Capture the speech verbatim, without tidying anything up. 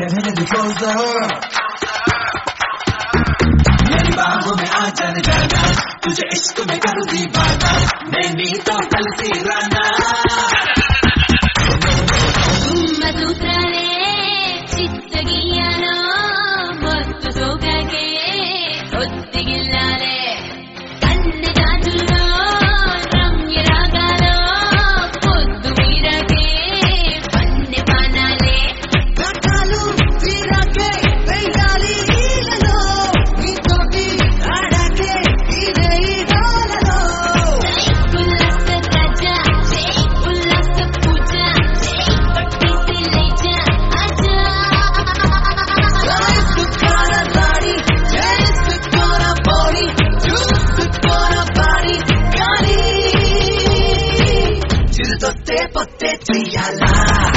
get a little closer. मेरी बाहों में आ जाने जाना, तुझे इश्क में करूँ दीवाना, मैं नी तो कल सी राना. सूत्राले चित्तगियानो మొత్తు సోగకే ఒత్తిగిల్లాలే అన్ని జాతుల్లో రమ్య రాగాలో పొద్దు వీరకే పన్నె పానాలే రకాలు వీరకే వెయ్యాలి ఈలలో నీతోటి ఆడకే ఇదే ఈగాలలో ఉల్లాస రాజా జై ఉల్లాస పూజ జై పట్టిసి లేజా ఆజా పొత్తే పొత్తే చెయ్యాలా